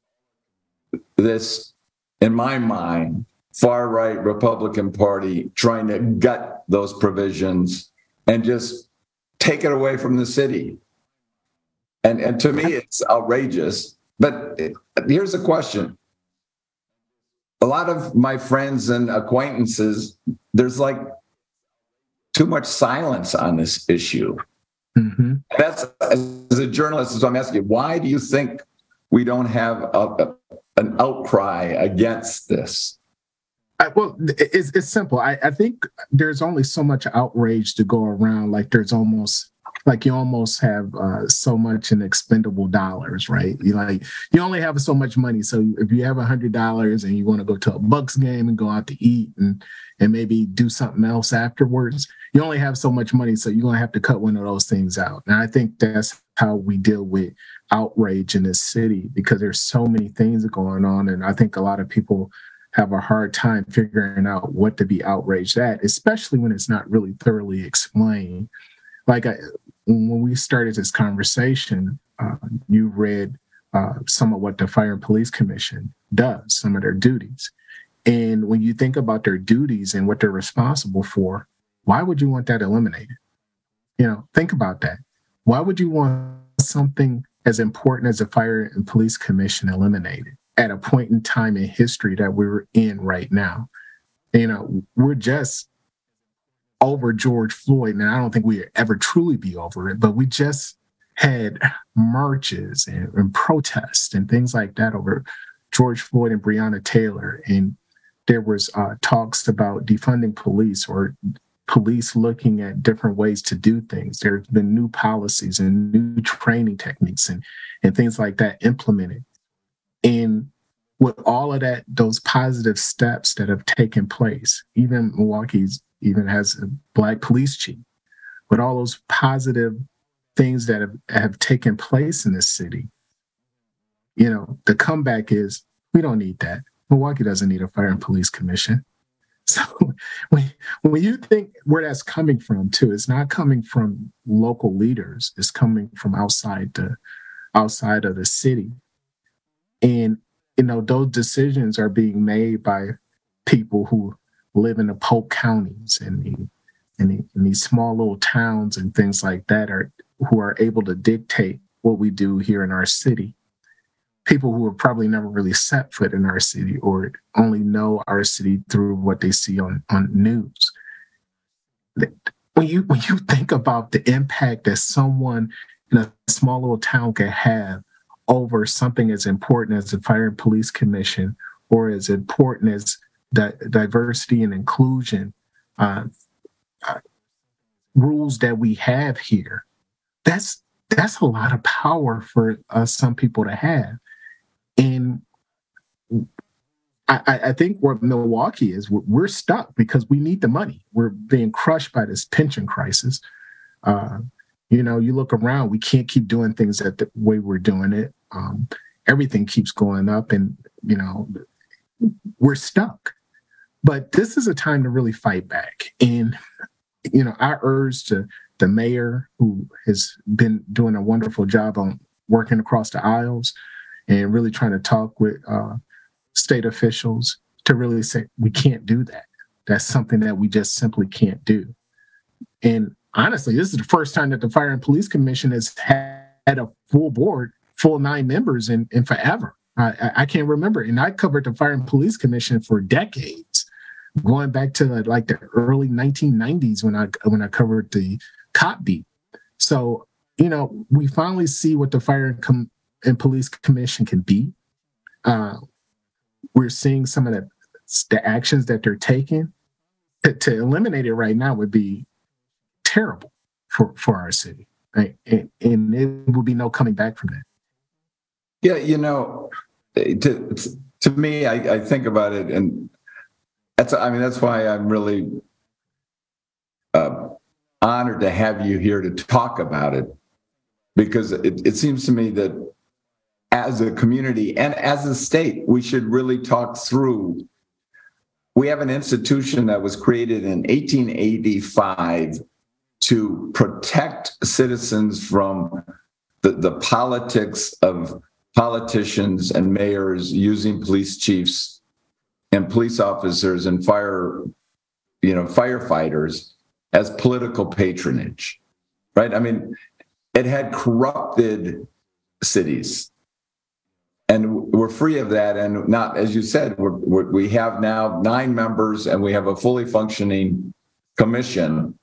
this, in my mind, far-right Republican Party trying to gut those provisions and just take it away from the city. And, and to me, it's outrageous. But here's the question. A lot of my friends and acquaintances, there's like too much silence on this issue. Mm-hmm. That's, as a journalist, so I'm asking you, why do you think we don't have a, a, an outcry against this? I, well, it's, it's simple. I, I think there's only so much outrage to go around. Like there's almost like you almost have uh, so much in expendable dollars, right? You like you only have so much money. So if you have a hundred dollars and you want to go to a Bucks game and go out to eat and and maybe do something else afterwards, you only have so much money. So you're gonna have to cut one of those things out. And I think that's how we deal with outrage in this city, because there's so many things going on, and I think a lot of people have a hard time figuring out what to be outraged at, especially when it's not really thoroughly explained. Like I, when we started this conversation, uh, you read uh, some of what the Fire and Police Commission does, some of their duties. And when you think about their duties and what they're responsible for, why would you want that eliminated? You know, think about that. Why would you want something as important as the Fire and Police Commission eliminated at a point in time in history that we're in right now? You know, we're just over George Floyd, and I don't think we'll ever truly be over it, but we just had marches and, and protests and things like that over George Floyd and Breonna Taylor. And there was uh, talks about defunding police or police looking at different ways to do things. There's been new policies and new training techniques and, and things like that implemented. And with all of that, those positive steps that have taken place, even Milwaukee's even has a Black police chief, with all those positive things that have, have taken place in this city, you know, the comeback is, we don't need that. Milwaukee doesn't need a Fire and Police Commission. So when, when you think where that's coming from, too, it's not coming from local leaders. It's coming from outside the outside of the city. And, you know, those decisions are being made by people who live in the Polk counties and the, and, the, and these small little towns and things like that, are who are able to dictate what we do here in our city. People who have probably never really set foot in our city or only know our city through what they see on, on news. When you when you think about the impact that someone in a small little town can have over something as important as the Fire and Police Commission, or as important as di- diversity and inclusion uh, uh, rules that we have here. That's that's a lot of power for uh, some people to have. And I, I think where Milwaukee is, we're, we're stuck because we need the money. We're being crushed by this pension crisis. Uh, you know, you look around, we can't keep doing things that the way we're doing it. Um, everything keeps going up, and, you know, we're stuck. But this is a time to really fight back. And, you know, I urge to the mayor, who has been doing a wonderful job on working across the aisles and really trying to talk with uh, state officials, to really say, we can't do that. That's something that we just simply can't do. And honestly, this is the first time that the Fire and Police Commission has had a full board, full nine members in, in forever. I, I can't remember. And I covered the Fire and Police Commission for decades, going back to the, like the early nineteen nineties when I when I covered the cop beat. So, you know, we finally see what the Fire and, Com- and Police Commission can be. Uh, we're seeing some of the, the actions that they're taking. To, to eliminate it right now would be terrible for, for our city. Right? And, and it will be no coming back from that. Yeah, you know, to to me, I, I think about it, and that's I mean that's why I'm really uh, honored to have you here to talk about it, because it, it seems to me that as a community and as a state, we should really talk through. We have an institution that was created in eighteen eighty-five to protect citizens from the, the politics of politicians and mayors using police chiefs and police officers and fire, you know, firefighters as political patronage, right? I mean, it had corrupted cities, and we're free of that. And not, as you said, we're, we're, we have now nine members, and we have a fully functioning commission.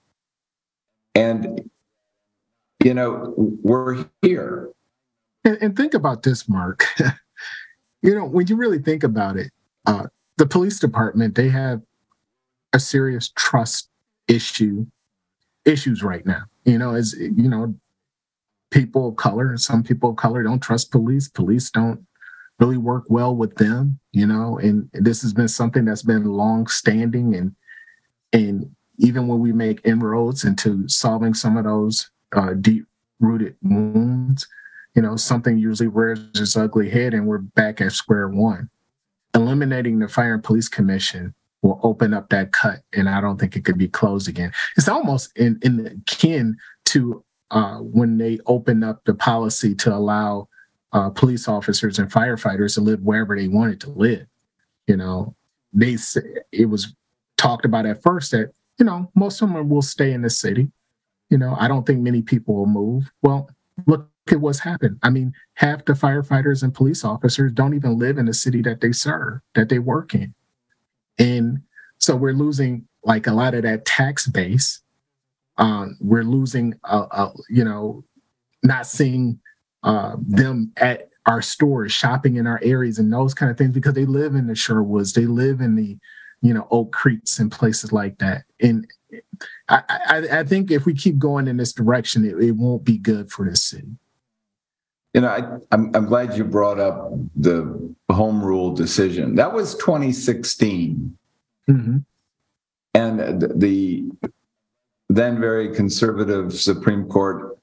And, you know, we're here. And, and think about this, Mark. You know, when you really think about it, uh, the police department, they have a serious trust issue, issues right now. You know, as you know, people of color, some people of color don't trust police. Police don't really work well with them, you know, and this has been something that's been long standing. And, and even when we make inroads into solving some of those uh, deep rooted wounds, you know, something usually rears its ugly head, and we're back at square one. Eliminating the Fire and Police Commission will open up that cut, and I don't think it could be closed again. It's almost in, in akin to uh, when they opened up the policy to allow uh, police officers and firefighters to live wherever they wanted to live. You know, they it was talked about at first that, you know, most of them will stay in the city. You know, I don't think many people will move. Well, look at what's happened. I mean, half the firefighters and police officers don't even live in the city that they serve, that they work in. And so we're losing like a lot of that tax base. Um, we're losing, uh, uh, you know, not seeing uh, them at our stores, shopping in our areas and those kind of things, because they live in the Sherwoods, they live in the, you know, Oak Creeks and places like that. And I, I, I think if we keep going in this direction, it, it won't be good for this city. You know, I, I'm, I'm glad you brought up the home rule decision. That was twenty sixteen. Mm-hmm. And the then very conservative Supreme Court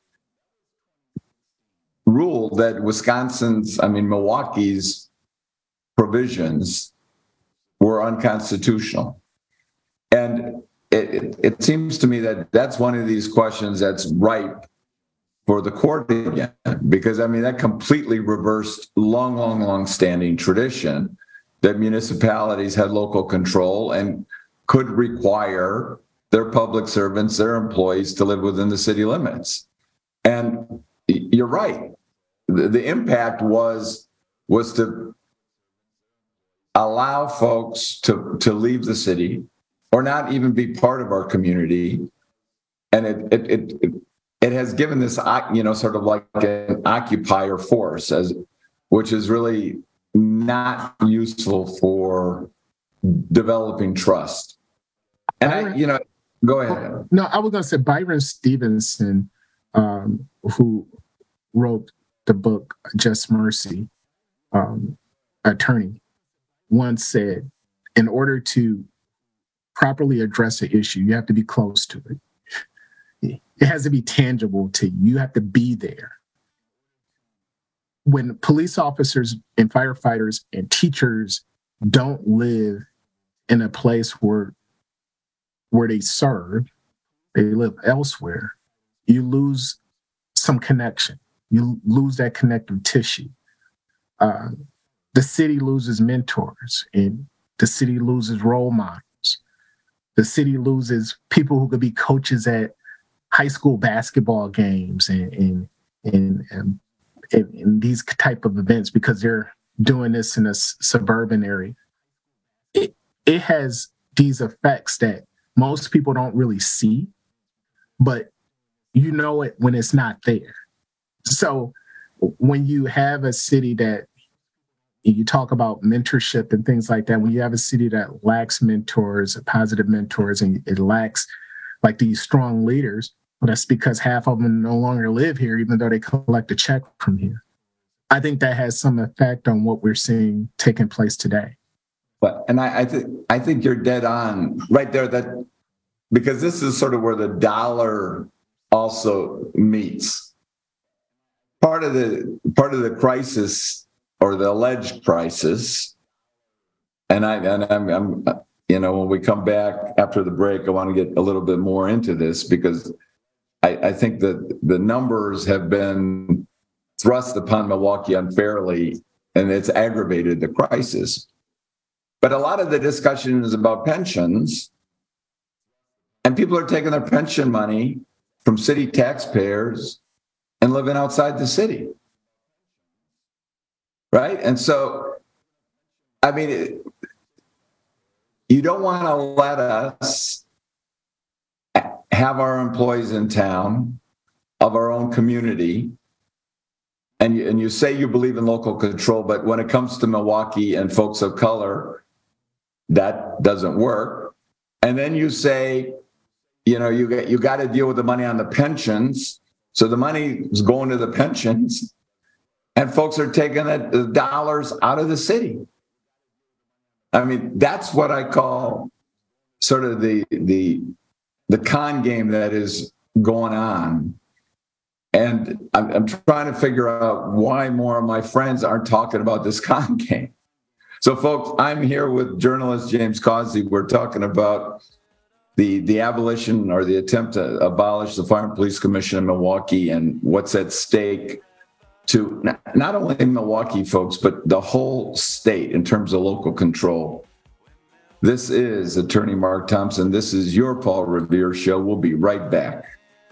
ruled that Wisconsin's, I mean, Milwaukee's provisions were unconstitutional. And it, it, it seems to me that that's one of these questions that's ripe for the court again, because I mean, that completely reversed long, long, long standing tradition that municipalities had local control and could require their public servants, their employees to live within the city limits. And you're right. The, the impact was, was to allow folks to, to leave the city or not even be part of our community. And it, it, it, it It has given this, you know, sort of like an occupier force, as which is really not useful for developing trust. And I, you know, go ahead. No, I was going to say Byron Stevenson, um, who wrote the book Just Mercy, um, attorney, once said, in order to properly address an issue, you have to be close to it. It has to be tangible to you. You have to be there. When police officers and firefighters and teachers don't live in a place where, where they serve, they live elsewhere, you lose some connection. You lose that connective tissue. Uh, the city loses mentors, and the city loses role models. The city loses people who could be coaches at high school basketball games and and and, and, and, and these type of events because they're doing this in a s- suburban area. It it has these effects that most people don't really see, but you know it when it's not there. So when you have a city that you talk about mentorship and things like that, when you have a city that lacks mentors, positive mentors, and it lacks like these strong leaders, well, that's because half of them no longer live here, even though they collect a check from here. I think that has some effect on what we're seeing taking place today. But and I, I think I think you're dead on right there. That because this is sort of where the dollar also meets. Part of the part of the crisis or the alleged crisis, and I and I'm, I'm you know when we come back after the break, I want to get a little bit more into this because I, I think that the numbers have been thrust upon Milwaukee unfairly, and it's aggravated the crisis. But a lot of the discussion is about pensions, and people are taking their pension money from city taxpayers and living outside the city. Right? And so, I mean, it, you don't want to let us have our employees in town of our own community. And you, and you say you believe in local control, but when it comes to Milwaukee and folks of color, that doesn't work. And then you say, you know, you get, you got to deal with the money on the pensions. So the money is going to the pensions. And folks are taking the dollars out of the city. I mean, that's what I call sort of the the the con game that is going on. And I'm, I'm trying to figure out why more of my friends aren't talking about this con game. So, folks, I'm here with journalist James Causey. We're talking about the the abolition or the attempt to abolish the Fire and Police Commission in Milwaukee and what's at stake to not only Milwaukee folks, but the whole state in terms of local control. This is Attorney Mark Thompson. This is your Paul Revere Show. We'll be right back.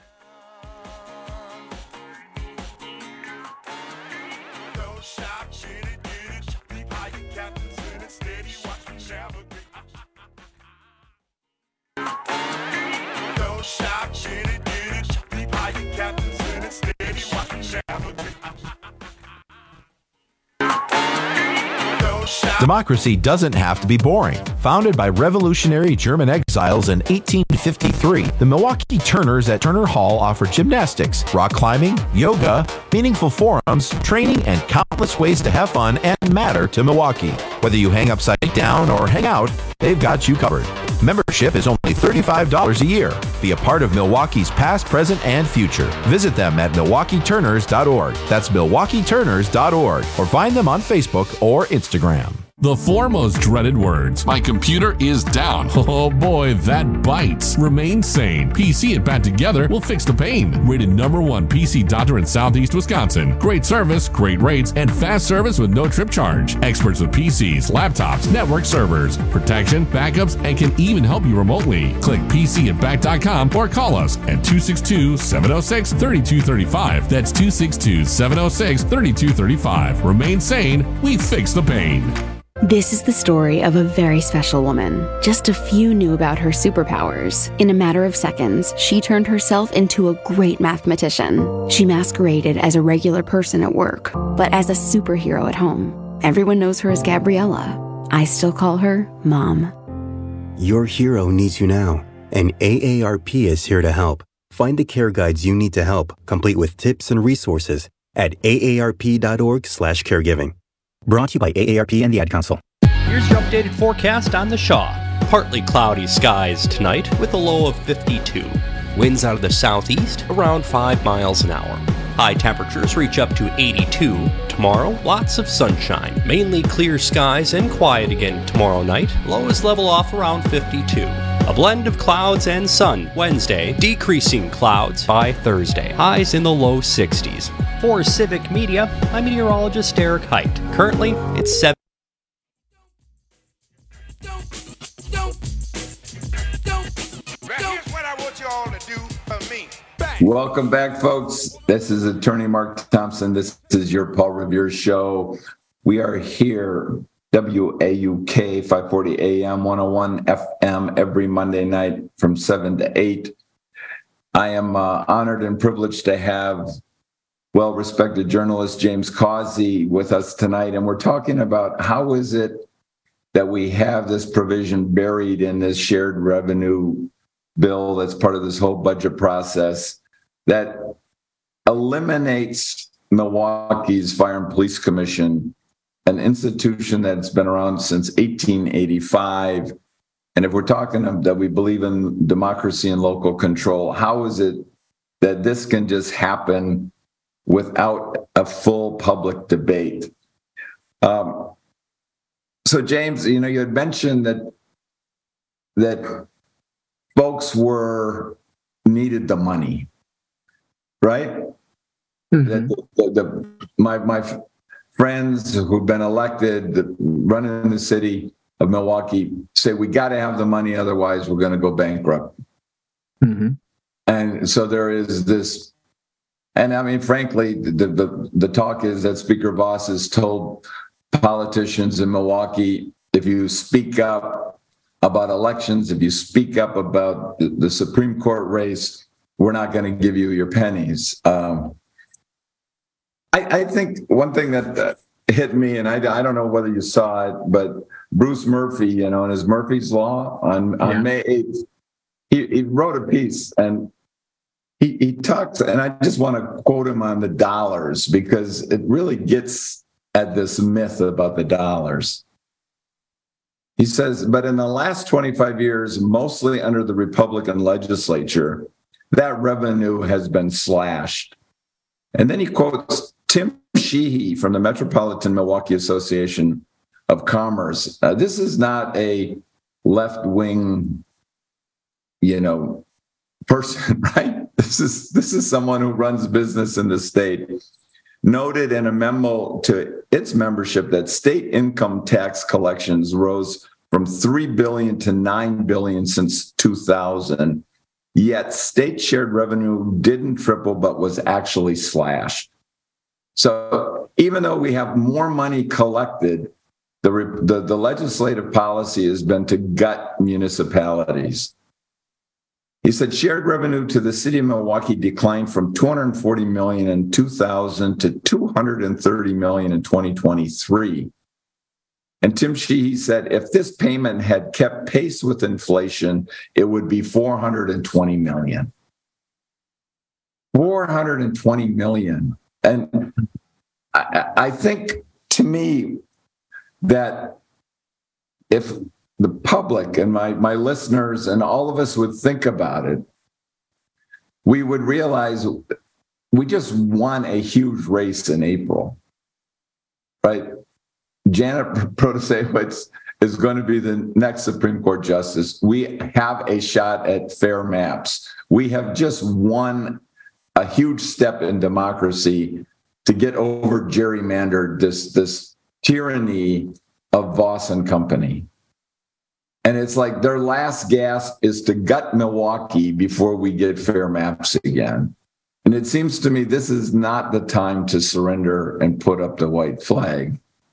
Democracy doesn't have to be boring. Founded by revolutionary German exiles in eighteen fifty-three, the Milwaukee Turners at Turner Hall offer gymnastics, rock climbing, yoga, meaningful forums, training, and countless ways to have fun and matter to Milwaukee. Whether you hang upside down or hang out, they've got you covered. Membership is only thirty-five dollars a year. Be a part of Milwaukee's past, present, and future. Visit them at milwaukee turners dot org. That's milwaukee turners dot org. Or find them on Facebook or Instagram. The four most dreaded words. My computer is down. Oh boy, that bites. Remain sane. P C and Pat together will fix the pain. Rated number one P C doctor in Southeast Wisconsin. Great service, great rates, and fast service with no trip charge. Experts with P Cs, laptops, network servers, protection, backups, and can even help you remotely. Click P C and back dot com or call us at two six two, seven oh six, three two three five. That's two six two, seven oh six, three two three five. Remain sane. We fix the pain. This is the story of a very special woman. Just a few knew about her superpowers. In a matter of seconds, she turned herself into a great mathematician. She masqueraded as a regular person at work, but as a superhero at home. Everyone knows her as Gabriella. I still call her Mom. Your hero needs you now, and A A R P is here to help. Find the care guides you need to help, complete with tips and resources at A A R P dot org slash caregiving. Brought to you by A A R P and the Ad Council. Here's your updated forecast on the Shaw. Partly cloudy skies tonight with a low of fifty-two. Winds out of the southeast around five miles an hour. High temperatures reach up to eighty-two. Tomorrow, lots of sunshine. Mainly clear skies and quiet again tomorrow night. Lows level off around fifty-two. A blend of clouds and sun Wednesday, decreasing clouds by Thursday. Highs in the low sixties. For Civic Media, I'm meteorologist Eric Height. Currently, it's seven. Here's what I want you all to do for me. Welcome back, folks. This is Attorney Mark Thompson. This is your Paul Revere Show. We are here, W A U K, five forty A M, one oh one F M, every Monday night from seven to eight. I am uh, honored and privileged to have well-respected journalist James Causey with us tonight, and we're talking about how is it that we have this provision buried in this shared revenue bill that's part of this whole budget process that eliminates Milwaukee's Fire and Police Commission, an institution that's been around since eighteen eighty-five. And if we're talking that we believe in democracy and local control, how is it that this can just happen without a full public debate? Um, so, James, you know, you had mentioned that that folks were needed the money, right? Mm-hmm. That the, the, my my friends who've been elected, running the city of Milwaukee, say we got to have the money, otherwise we're going to go bankrupt. Mm-hmm. And so there is this, and I mean, frankly, the the, the talk is that Speaker Voss has told politicians in Milwaukee, if you speak up about elections, if you speak up about the, the Supreme Court race, we're not going to give you your pennies. Um, I, I think one thing that uh, hit me, and I, I don't know whether you saw it, but Bruce Murphy, you know, in his Murphy's Law on, on yeah. May eighth, he, he wrote a piece, and he, he talks, and I just want to quote him on the dollars because it really gets at this myth about the dollars. He says, but in the last twenty-five years, mostly under the Republican legislature, that revenue has been slashed. And then he quotes Tim Sheehy from the Metropolitan Milwaukee Association of Commerce. Uh, this is not a left-wing, you know, person, right? This is this is someone who runs business in the state. Noted in a memo to its membership that state income tax collections rose from three billion dollars to nine billion dollars since two thousand. Yet state shared revenue didn't triple, but was actually slashed. So even though we have more money collected, the, the, the legislative policy has been to gut municipalities. He said shared revenue to the city of Milwaukee declined from two hundred forty million dollars in two thousand to two hundred thirty million dollars in twenty twenty-three. And Tim Sheehy said if this payment had kept pace with inflation, it would be four hundred twenty million dollars. four hundred twenty million dollars. And I, I think, to me, that if the public and my, my listeners and all of us would think about it, we would realize we just won a huge race in April, right? Janet Protasiewicz is going to be the next Supreme Court justice. We have a shot at fair maps. We have just won a huge step in democracy to get over gerrymandered, this, this tyranny of Voss and company. And it's like their last gasp is to gut Milwaukee before we get fair maps again. And it seems to me this is not the time to surrender and put up the white flag.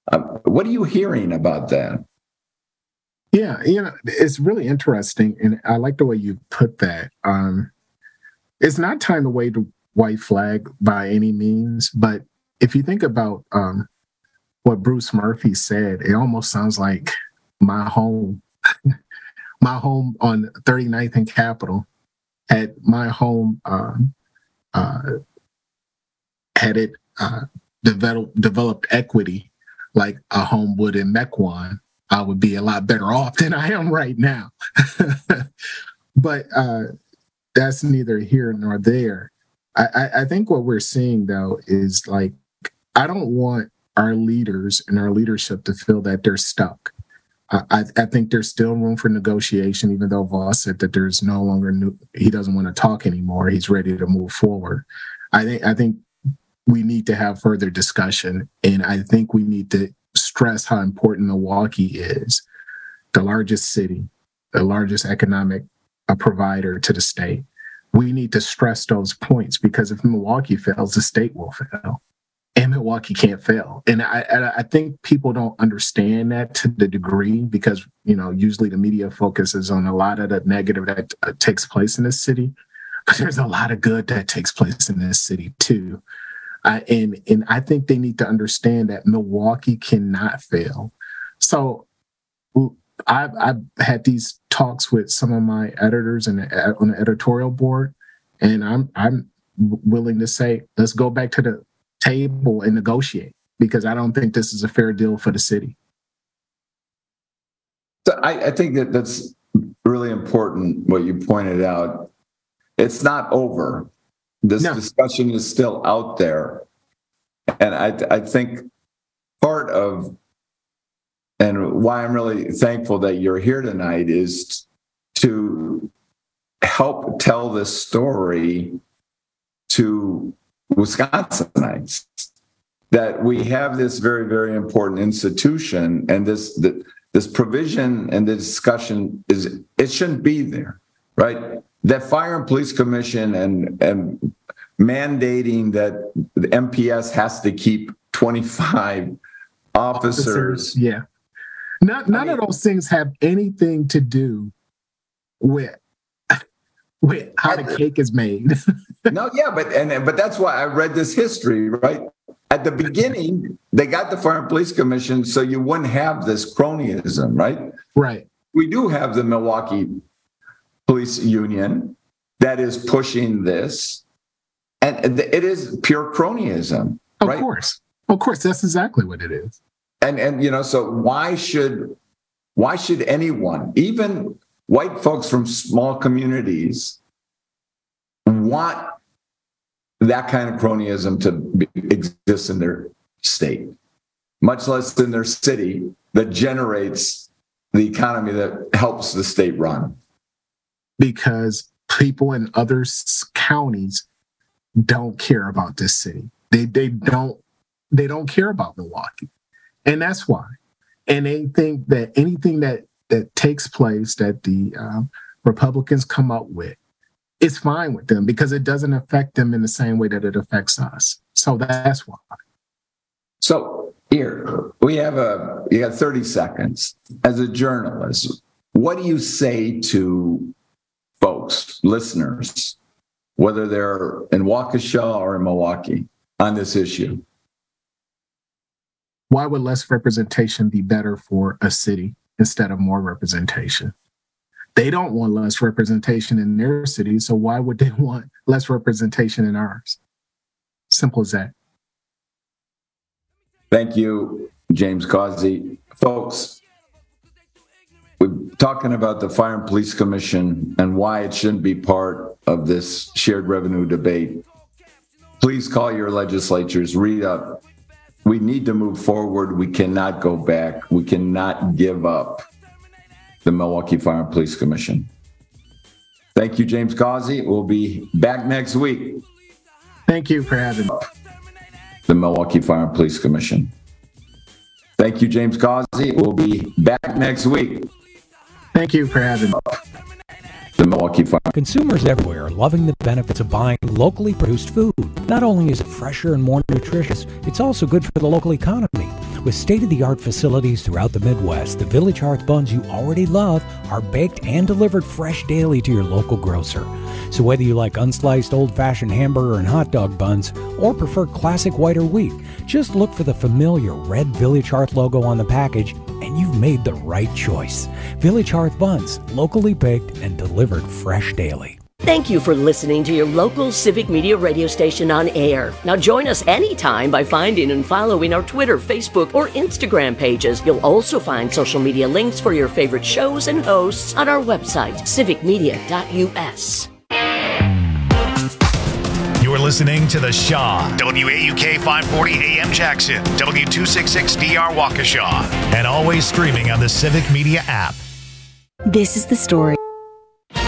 Uh, what are you hearing about that? Yeah, you know, it's really interesting, and I like the way you put that. Um, it's not time to wave the white flag by any means, but if you think about um, what Bruce Murphy said, it almost sounds like my home. My home on thirty-ninth and Capitol had my home um, uh, had it uh, develop, developed equity like a home would in Mequon, I would be a lot better off than I am right now. But uh, that's neither here nor there. I, I, I think what we're seeing, though, is like, I don't want our leaders and our leadership to feel that they're stuck. I, I think there's still room for negotiation, even though Voss said that there's no longer new, he doesn't want to talk anymore. He's ready to move forward. I think I think we need to have further discussion, and I think we need to stress how important Milwaukee is, the largest city, the largest economic uh, provider to the state. We need to stress those points, because if Milwaukee fails, the state will fail. And Milwaukee can't fail. And I, I think people don't understand that to the degree, because, you know, usually the media focuses on a lot of the negative that uh, takes place in this city, but there's a lot of good that takes place in this city too. Uh, and, and I think they need to understand that Milwaukee cannot fail. So I've, I've had these talks with some of my editors and on the editorial board, and I'm, I'm willing to say, let's go back to the table and negotiate, because I don't think this is a fair deal for the city. So I, I think that that's really important, what you pointed out. It's not over. This no. discussion is still out there. And I, I think part of, and why I'm really thankful that you're here tonight, is to help tell this story to Wisconsinites, that we have this very, very important institution, and this the, this provision and the discussion is, it shouldn't be there, right? That Fire and Police Commission and and mandating that the M P S has to keep twenty-five officers. officers yeah. Not, none I mean, of those things have anything to do with with how the cake is made. No, yeah, but and but that's why I read this history, right? At the beginning, they got the Fire and Police Commission so you wouldn't have this cronyism, right? Right. We do have the Milwaukee Police Union that is pushing this, and it is pure cronyism. Of right? course, of course, that's exactly what it is. And and you know, so why should why should anyone, even white folks from small communities, want that kind of cronyism to be, exist in their state, much less in their city that generates the economy that helps the state run? Because people in other counties don't care about this city. They they don't they don't care about Milwaukee, and that's why. And they think that anything that that takes place that the um, Republicans come up with, it's fine with them, because it doesn't affect them in the same way that it affects us. So that's why. So here we have a, you got thirty seconds. As a journalist, what do you say to folks, listeners, whether they're in Waukesha or in Milwaukee, on this issue? Why would less representation be better for a city instead of more representation? They don't want less representation in their city, so why would they want less representation in ours? Simple as that. Thank you, James Causey. Folks, we're talking about the Fire and Police Commission and why it shouldn't be part of this shared revenue debate. Please call your legislatures, read up. We need to move forward. We cannot go back. We cannot give up the Milwaukee Fire and Police Commission. Thank you, James Causey. We'll be back next week. Thank you for having me. The Milwaukee Fire and Police Commission. Thank you, James Causey. We'll be back next week. Thank you for having me. The Milwaukee Fire. Consumers everywhere are loving the benefits of buying locally produced food. Not only is it fresher and more nutritious, it's also good for the local economy. With state-of-the-art facilities throughout the Midwest, the Village Hearth buns you already love are baked and delivered fresh daily to your local grocer. So whether you like unsliced old-fashioned hamburger and hot dog buns or prefer classic white or wheat, just look for the familiar red Village Hearth logo on the package and you've made the right choice. Village Hearth buns, locally baked and delivered fresh daily. Thank you for listening to your local Civic Media radio station on air. Now join us anytime by finding and following our Twitter, Facebook, or Instagram pages. You'll also find social media links for your favorite shows and hosts on our website, civic media dot u s. You're listening to The Shaw, W A U K five forty A M Jackson, W two sixty-six D R Waukesha, and always streaming on the Civic Media app. This is the story